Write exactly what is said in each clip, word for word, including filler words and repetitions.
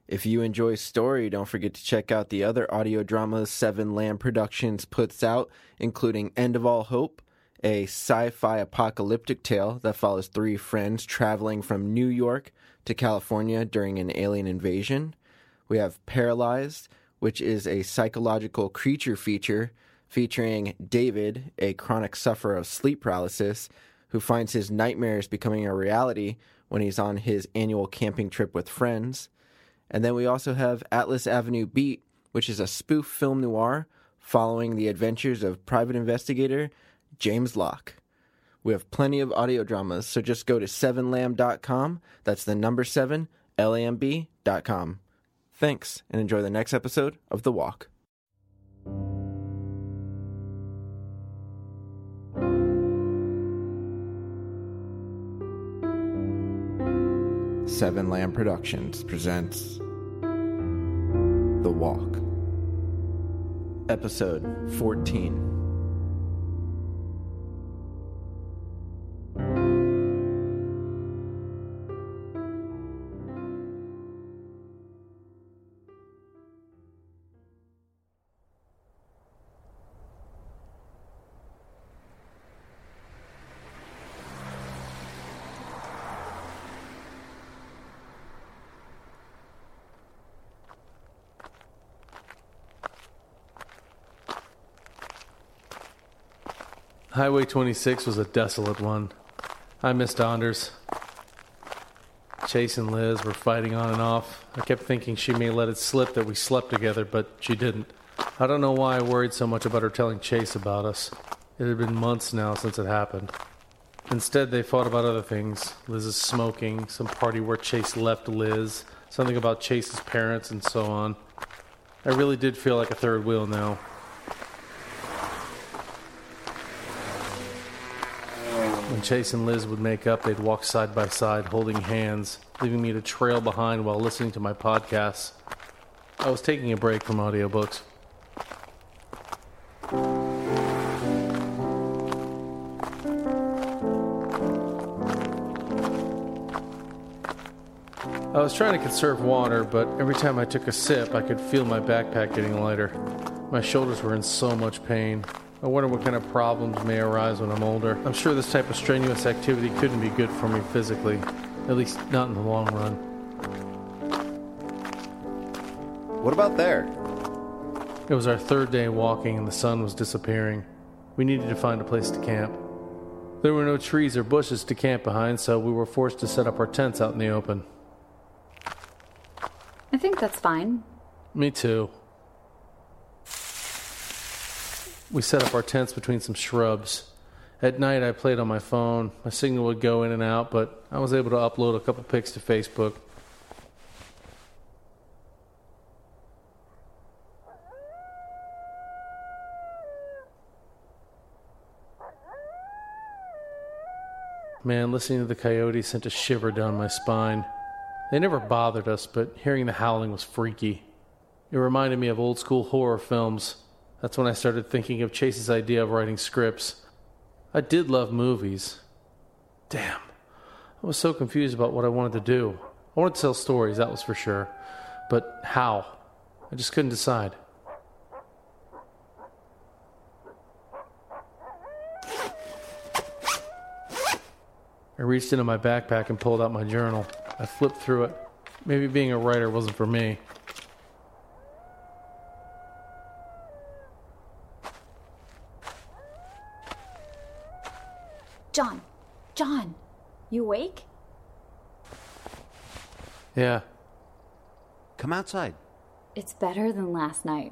If you enjoy story, don't forget to check out the other audio dramas Seven Lamb Productions puts out, including End of All Hope, a sci-fi apocalyptic tale that follows three friends traveling from New York to California during an alien invasion. We have Paralyzed, which is a psychological creature feature featuring David, a chronic sufferer of sleep paralysis, who finds his nightmares becoming a reality when he's on his annual camping trip with friends. And then we also have Atlas Avenue Beat, which is a spoof film noir following the adventures of private investigator James Locke. We have plenty of audio dramas, so just go to seven lamb dot com. That's the number seven, L A M B dot com. Thanks, and enjoy the next episode of The Walk. Seven Lamb Productions presents The Walk, Episode fourteen. Highway twenty-six was a desolate one. I missed Anders. Chase and Liz were fighting on and off. I kept thinking she may let it slip that we slept together, but she didn't. I don't know why I worried so much about her telling Chase about us. It had been months now since it happened. Instead, they fought about other things. Liz's smoking, some party where Chase left Liz, something about Chase's parents, and so on. I really did feel like a third wheel now. When Chase and Liz would make up, they'd walk side by side, holding hands, leaving me to trail behind while listening to my podcasts. I was taking a break from audiobooks. I was trying to conserve water, but every time I took a sip, I could feel my backpack getting lighter. My shoulders were in so much pain. I wonder what kind of problems may arise when I'm older. I'm sure this type of strenuous activity couldn't be good for me physically, at least not in the long run. What about there? It was our third day walking and the sun was disappearing. We needed to find a place to camp. There were no trees or bushes to camp behind, so we were forced to set up our tents out in the open. I think that's fine. Me too. We set up our tents between some shrubs. At night, I played on my phone. My signal would go in and out, but I was able to upload a couple pics to Facebook. Man, listening to the coyotes sent a shiver down my spine. They never bothered us, but hearing the howling was freaky. It reminded me of old school horror films. That's when I started thinking of Chase's idea of writing scripts. I did love movies. Damn. I was so confused about what I wanted to do. I wanted to tell stories, that was for sure. But how? I just couldn't decide. I reached into my backpack and pulled out my journal. I flipped through it. Maybe being a writer wasn't for me. John, John, you awake? Yeah. Come outside. It's better than last night.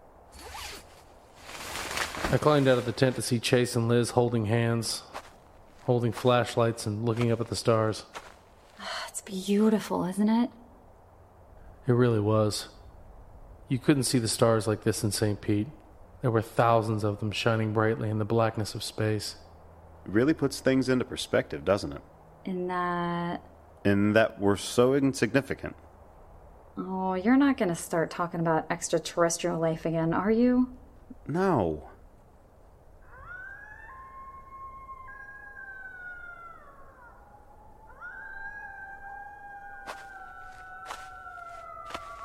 I climbed out of the tent to see Chase and Liz holding hands, holding flashlights and looking up at the stars. It's beautiful, isn't it? It really was. You couldn't see the stars like this in Saint Pete. There were thousands of them shining brightly in the blackness of space. It really puts things into perspective, doesn't it? In that... In that we're so insignificant. Oh, you're not going to start talking about extraterrestrial life again, are you? No.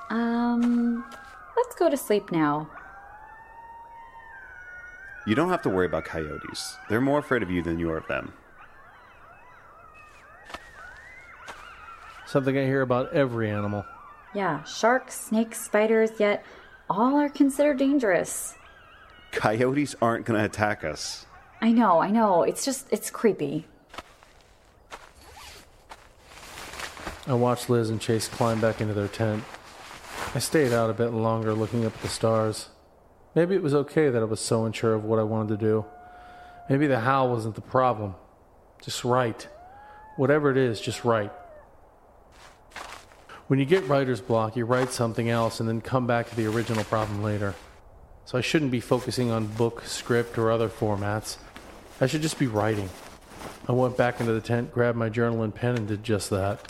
Um, let's go to sleep now. You don't have to worry about coyotes. They're more afraid of you than you are of them. Something I hear about every animal. Yeah, sharks, snakes, spiders, yet all are considered dangerous. Coyotes aren't going to attack us. I know, I know. It's just, it's creepy. I watched Liz and Chase climb back into their tent. I stayed out a bit longer looking up at the stars. Maybe it was okay that I was so unsure of what I wanted to do. Maybe the howl wasn't the problem. Just right. Whatever it is, just right. When you get writer's block, you write something else and then come back to the original problem later. So I shouldn't be focusing on book, script, or other formats. I should just be writing. I went back into the tent, grabbed my journal and pen, and did just that.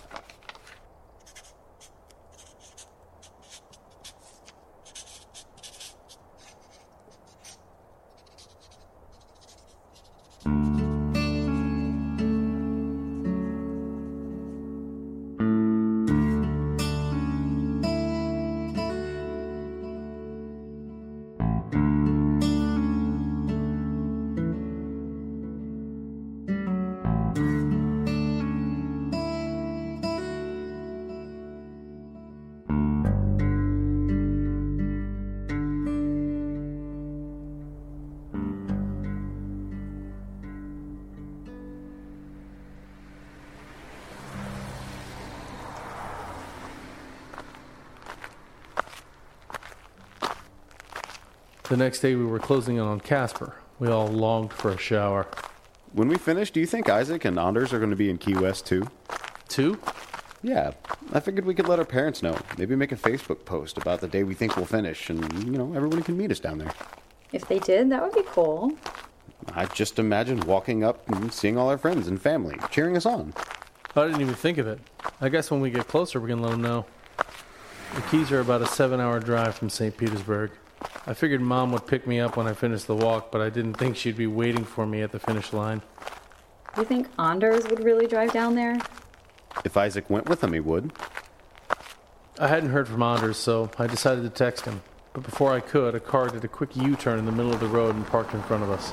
The next day we were closing in on Casper. We all longed for a shower. When we finish, do you think Isaac and Anders are going to be in Key West too? Two? Yeah, I figured we could let our parents know. Maybe make a Facebook post about the day we think we'll finish, and, you know, everyone can meet us down there. If they did, that would be cool. I just imagine walking up and seeing all our friends and family, cheering us on. I didn't even think of it. I guess when we get closer, we can let them know. The Keys are about a seven-hour drive from Saint Petersburg. I figured Mom would pick me up when I finished the walk, but I didn't think she'd be waiting for me at the finish line. Do you think Anders would really drive down there? If Isaac went with him, he would. I hadn't heard from Anders, so I decided to text him. But before I could, a car did a quick U-turn in the middle of the road and parked in front of us.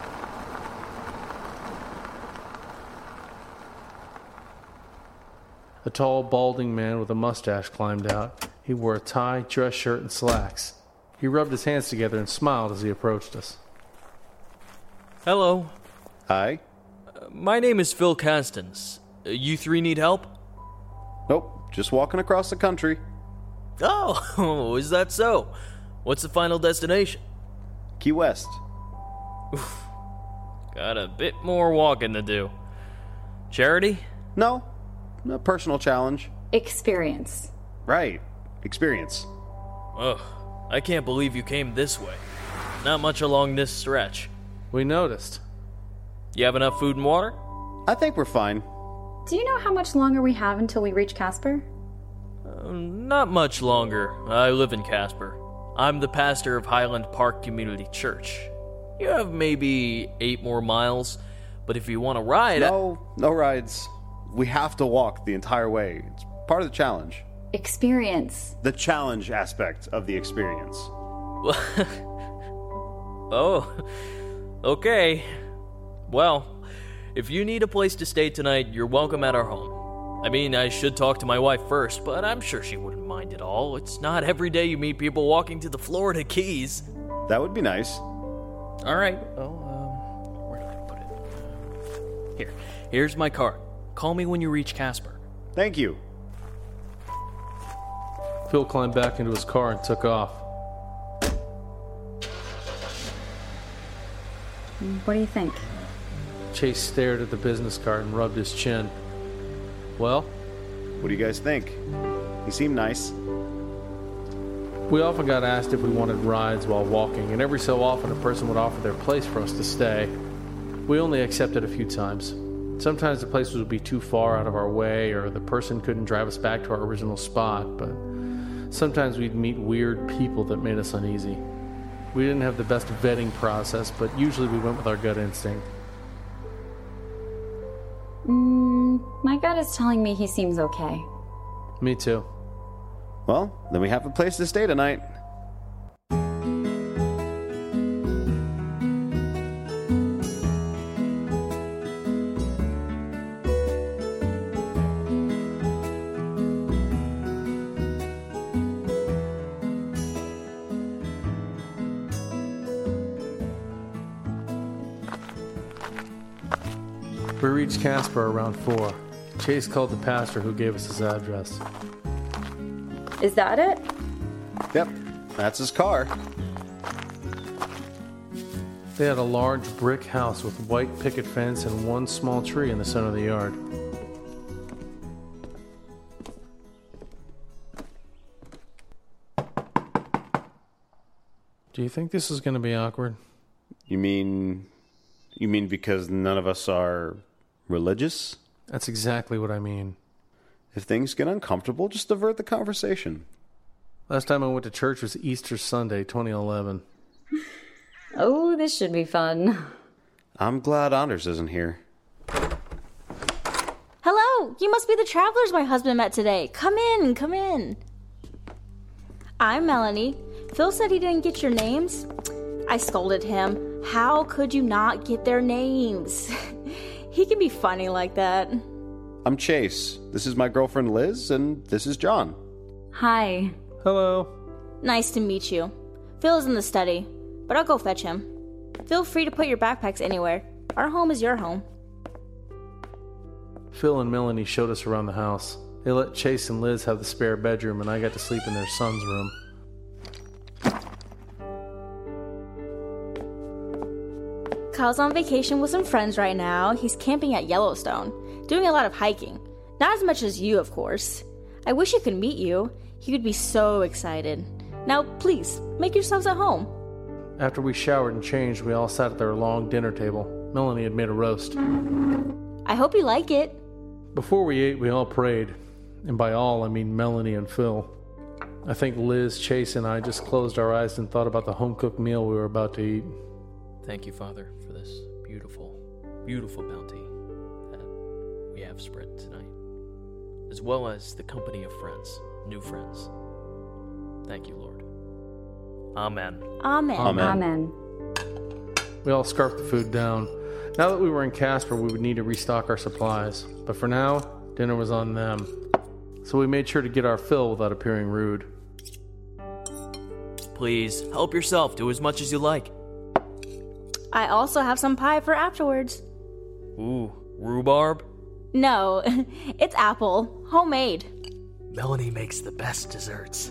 A tall, balding man with a mustache climbed out. He wore a tie, dress shirt, and slacks. He rubbed his hands together and smiled as he approached us. Hello. Hi? Uh, my name is Phil Castens. Uh, you three need help? Nope, just walking across the country. Oh, is that so? What's the final destination? Key West. Got a bit more walking to do. Charity? No, a personal challenge. Experience. Right, experience. Ugh, I can't believe you came this way. Not much along this stretch. We noticed. You have enough food and water? I think we're fine. Do you know how much longer we have until we reach Casper? Uh, not much longer. I live in Casper. I'm the pastor of Highland Park Community Church. You have maybe eight more miles, but if you want to ride... No, I... no rides. We have to walk the entire way. It's part of the challenge. Experience. The challenge aspect of the experience. Oh, okay. Well, if you need a place to stay tonight, you're welcome at our home. I mean, I should talk to my wife first, but I'm sure she wouldn't mind at all. It's not every day you meet people walking to the Florida Keys. That would be nice. All right. Oh, um, where did I put it? Here. Here's my card. Call me when you reach Casper. Thank you. Phil climbed back into his car and took off. What do you think? Chase stared at the business card and rubbed his chin. Well? What do you guys think? He seemed nice. We often got asked if we wanted rides while walking, and every so often a person would offer their place for us to stay. We only accepted a few times. Sometimes the place would be too far out of our way, or the person couldn't drive us back to our original spot, but sometimes we'd meet weird people that made us uneasy. We didn't have the best vetting process, but usually we went with our gut instinct. Mm, my gut is telling me he seems okay. Me too. Well, then we have a place to stay tonight. We reached Casper around four. Chase called the pastor who gave us his address. Is that it? Yep, that's his car. They had a large brick house with white picket fence and one small tree in the center of the yard. Do you think this is going to be awkward? You mean... You mean because none of us are religious? That's exactly what I mean. If things get uncomfortable, just divert the conversation. Last time I went to church was Easter Sunday, twenty eleven. Oh, this should be fun. I'm glad Anders isn't here. Hello, you must be the travelers my husband met today. Come in, come in. I'm Melanie. Phil said he didn't get your names. I scolded him. How could you not get their names? He can be funny like that. I'm Chase. This is my girlfriend Liz, and this is John. Hi. Hello. Nice to meet you. Phil is in the study, but I'll go fetch him. Feel free to put your backpacks anywhere. Our home is your home. Phil and Melanie showed us around the house. They let Chase and Liz have the spare bedroom, and I got to sleep in their son's room. Kyle's on vacation with some friends right now. He's camping at Yellowstone, doing a lot of hiking. Not as much as you, of course. I wish he could meet you. He would be so excited. Now, please, make yourselves at home. After we showered and changed, we all sat at their long dinner table. Melanie had made a roast. I hope you like it. Before we ate, we all prayed. And by all, I mean Melanie and Phil. I think Liz, Chase, and I just closed our eyes and thought about the home-cooked meal we were about to eat. Thank you, Father, for this beautiful, beautiful bounty that we have spread tonight, as well as the company of friends, new friends. Thank you, Lord. Amen. Amen. Amen. Amen. We all scarfed the food down. Now that we were in Casper, we would need to restock our supplies. But for now, dinner was on them. So we made sure to get our fill without appearing rude. Please, help yourself. Do as much as you like. I also have some pie for afterwards. Ooh, rhubarb? No, it's apple. Homemade. Melanie makes the best desserts.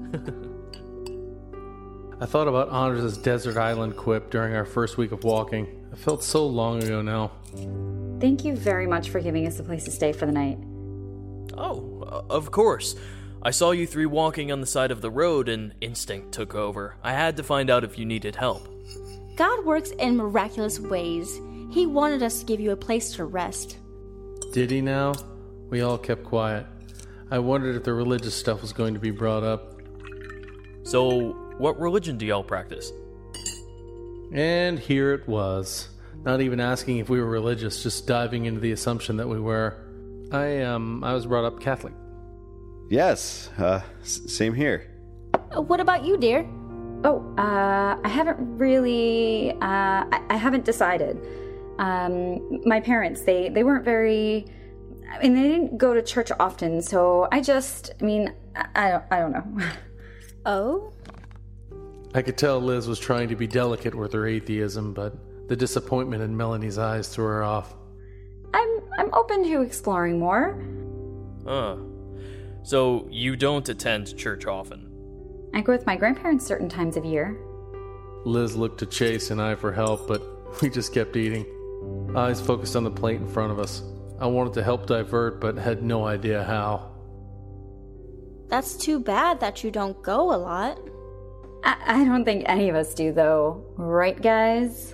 I thought about Anders' desert island quip during our first week of walking. It felt so long ago now. Thank you very much for giving us a place to stay for the night. Oh, uh, of course. I saw you three walking on the side of the road and instinct took over. I had to find out if you needed help. God works in miraculous ways. He wanted us to give you a place to rest. Did he now? We all kept quiet. I wondered if the religious stuff was going to be brought up. So, what religion do y'all practice? And here it was. Not even asking if we were religious, just diving into the assumption that we were. I, um, I was brought up Catholic. Yes, uh, s- same here. Uh, What about you, dear? Oh, uh, I haven't really, uh, I, I haven't decided. Um, my parents, they, they weren't very, I mean, they didn't go to church often, so I just, I mean, I, I don't, I don't know. Oh? I could tell Liz was trying to be delicate with her atheism, but the disappointment in Melanie's eyes threw her off. I'm, I'm open to exploring more. Huh. So, you don't attend church often? I go with my grandparents certain times of year. Liz looked to Chase and I for help, but we just kept eating. Eyes focused on the plate in front of us. I wanted to help divert, but had no idea how. That's too bad that you don't go a lot. I, I don't think any of us do, though. Right, guys?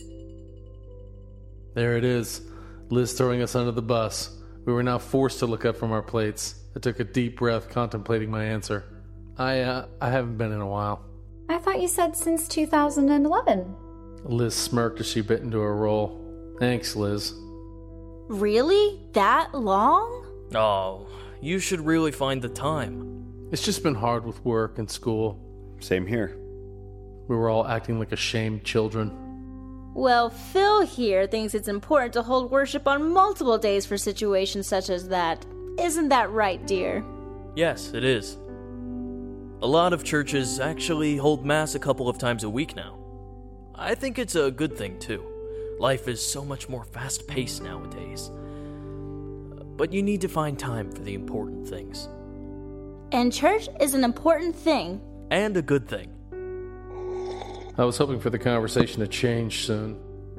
There it is. Liz throwing us under the bus. We were now forced to look up from our plates. I took a deep breath, contemplating my answer. I, uh, I haven't been in a while. I thought you said since two thousand eleven. Liz smirked as she bit into her roll. Thanks, Liz. Really? That long? Oh, you should really find the time. It's just been hard with work and school. Same here. We were all acting like ashamed children. Well, Phil here thinks it's important to hold worship on multiple days for situations such as that. Isn't that right, dear? Yes, it is. A lot of churches actually hold Mass a couple of times a week now. I think it's a good thing, too. Life is so much more fast-paced nowadays. But you need to find time for the important things. And church is an important thing. And a good thing. I was hoping for the conversation to change soon.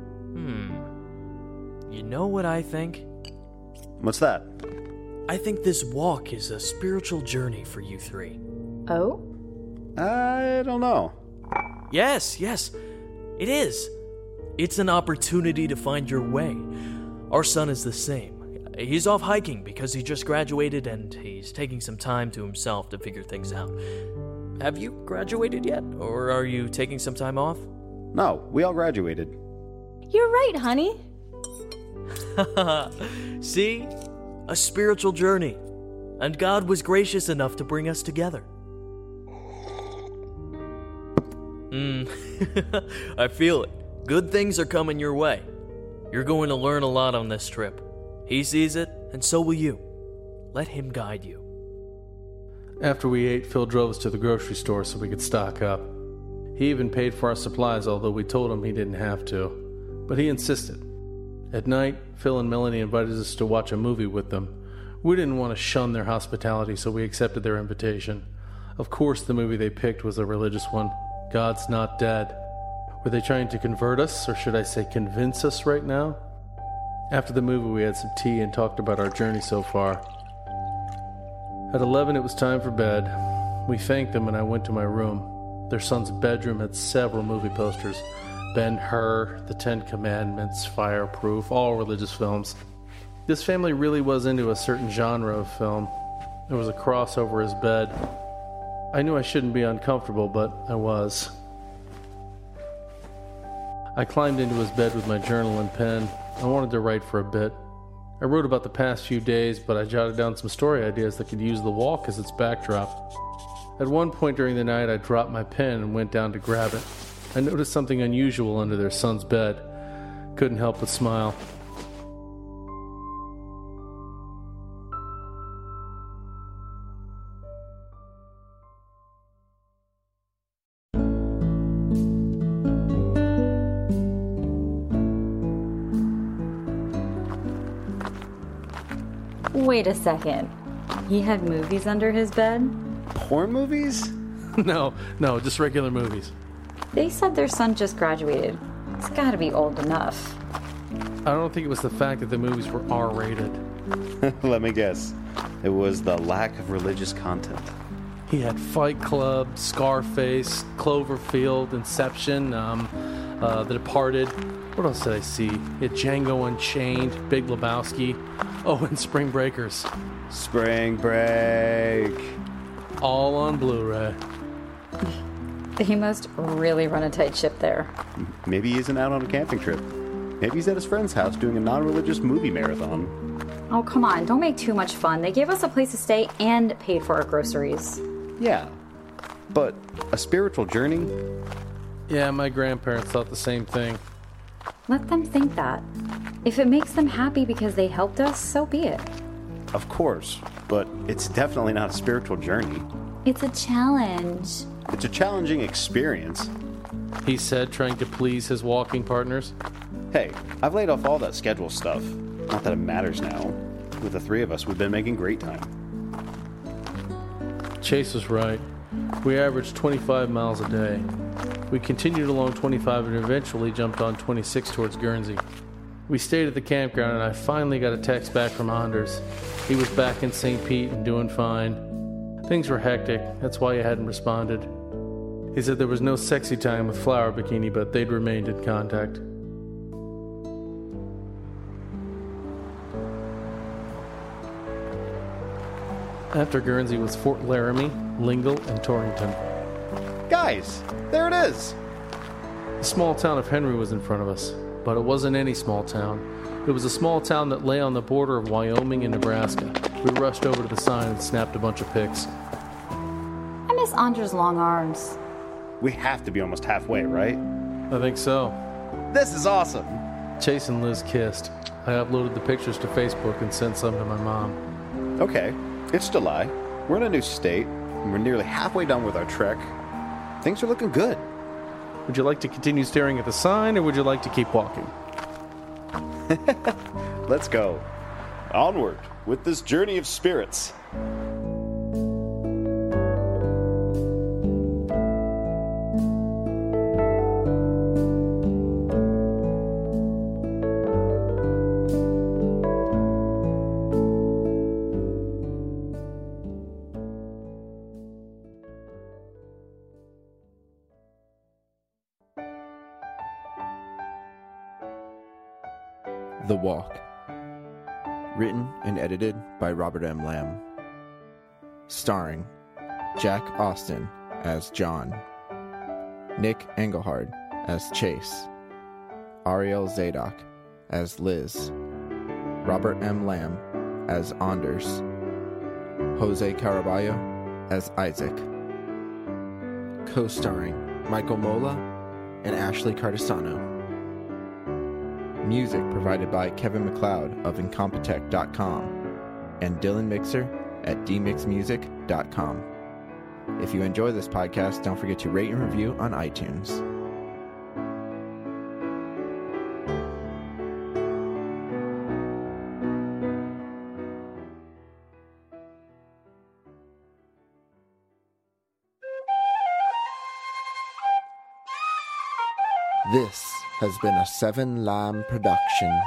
Hmm. You know what I think? What's that? I think this walk is a spiritual journey for you three. Oh? I don't know. Yes, yes, it is. It's an opportunity to find your way. Our son is the same. He's off hiking because he just graduated and he's taking some time to himself to figure things out. Have you graduated yet, or are you taking some time off? No, we all graduated. You're right, honey. See? A spiritual journey. And God was gracious enough to bring us together. Hmm. I feel it. Good things are coming your way. You're going to learn a lot on this trip. He sees it, and so will you. Let him guide you. After we ate, Phil drove us to the grocery store so we could stock up. He even paid for our supplies, although we told him he didn't have to. But he insisted. At night, Phil and Melanie invited us to watch a movie with them. We didn't want to shun their hospitality, so we accepted their invitation. Of course, the movie they picked was a religious one, God's Not Dead. Were they trying to convert us, or should I say convince us right now? After the movie, we had some tea and talked about our journey so far. At eleven, it was time for bed. We thanked them and I went to my room. Their son's bedroom had several movie posters. Ben-Hur, The Ten Commandments, Fireproof, all religious films. This family really was into a certain genre of film. There was a cross over his bed. I knew I shouldn't be uncomfortable, but I was. I climbed into his bed with my journal and pen. I wanted to write for a bit. I wrote about the past few days, but I jotted down some story ideas that could use the walk as its backdrop. At one point during the night, I dropped my pen and went down to grab it. I noticed something unusual under their son's bed. Couldn't help but smile. Wait a second. He had movies under his bed? Porn movies? No, no, just regular movies. They said their son just graduated. He's gotta be old enough. I don't think it was the fact that the movies were R-rated. Let me guess. It was the lack of religious content. He had Fight Club, Scarface, Cloverfield, Inception, um, uh, The Departed. What else did I see? He had Django Unchained, Big Lebowski. Oh, and Spring Breakers. Spring Break. All on Blu-ray. They must really run a tight ship there. Maybe he isn't out on a camping trip. Maybe he's at his friend's house doing a non-religious movie marathon. Oh, come on. Don't make too much fun. They gave us a place to stay and paid for our groceries. Yeah, but a spiritual journey? Yeah, my grandparents thought the same thing. Let them think that. If it makes them happy because they helped us, so be it. Of course, but it's definitely not a spiritual journey. It's a challenge. It's a challenging experience. He said, trying to please his walking partners. Hey, I've laid off all that schedule stuff. Not that it matters now. With the three of us, we've been making great time. Chase was right. We averaged twenty-five miles a day. We continued along twenty-five and eventually jumped on twenty-six towards Guernsey. We stayed at the campground and I finally got a text back from Anders. He was back in Saint Pete and doing fine. Things were hectic, that's why he hadn't responded. He said there was no sexy time with Flower Bikini, but they'd remained in contact. After Guernsey was Fort Laramie, Lingle, and Torrington. Guys, there it is! The small town of Henry was in front of us, but it wasn't any small town. It was a small town that lay on the border of Wyoming and Nebraska. We rushed over to the sign and snapped a bunch of pics. miss Anders' long arms. We have to be almost halfway, right? I think so. This is awesome. Chase and Liz kissed. I uploaded the pictures to Facebook and sent some to my mom. Okay, it's July. We're in a new state, and we're nearly halfway done with our trek. Things are looking good. Would you like to continue staring at the sign, or would you like to keep walking? Let's go. Onward with this journey of spirits. The Walk. Written and edited by Robert M. Lamb. Starring Jack Austin as John, Nick Engelhard as Chase, Ariel Zadok as Liz, Robert M. Lamb as Anders, Jose Caraballo as Isaac. Co-starring Michael Mola and Ashley Cardisano. Music provided by Kevin MacLeod of Incompetech dot com and Dylan Mixer at d mix music dot com. If you enjoy this podcast, don't forget to rate and review on iTunes. This has been a Seven Lamb production.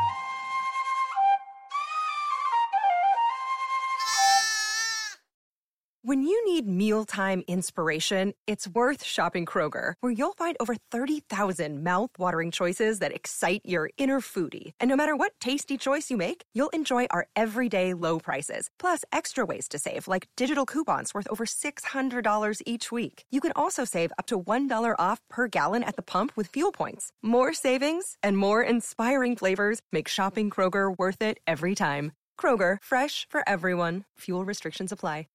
When you need mealtime inspiration, it's worth shopping Kroger, where you'll find over thirty thousand mouth-watering choices that excite your inner foodie. And no matter what tasty choice you make, you'll enjoy our everyday low prices, plus extra ways to save, like digital coupons worth over six hundred dollars each week. You can also save up to one dollar off per gallon at the pump with fuel points. More savings and more inspiring flavors make shopping Kroger worth it every time. Kroger, fresh for everyone. Fuel restrictions apply.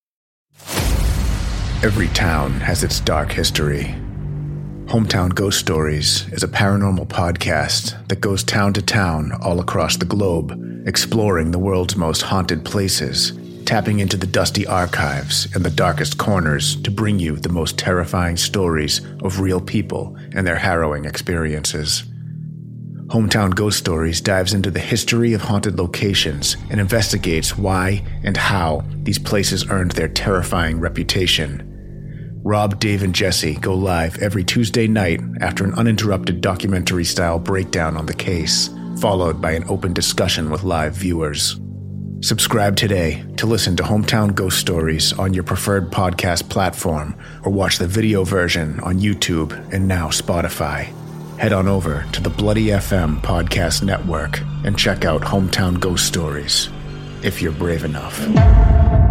Every town has its dark history. Hometown Ghost Stories is a paranormal podcast that goes town to town all across the globe, exploring the world's most haunted places, tapping into the dusty archives and the darkest corners to bring you the most terrifying stories of real people and their harrowing experiences. Hometown Ghost Stories dives into the history of haunted locations and investigates why and how these places earned their terrifying reputation. Rob, Dave, and Jesse go live every Tuesday night after an uninterrupted documentary-style breakdown on the case, followed by an open discussion with live viewers. Subscribe today to listen to Hometown Ghost Stories on your preferred podcast platform, or watch the video version on YouTube and now Spotify. Head on over to the Bloody F M Podcast Network and check out Hometown Ghost Stories, if you're brave enough.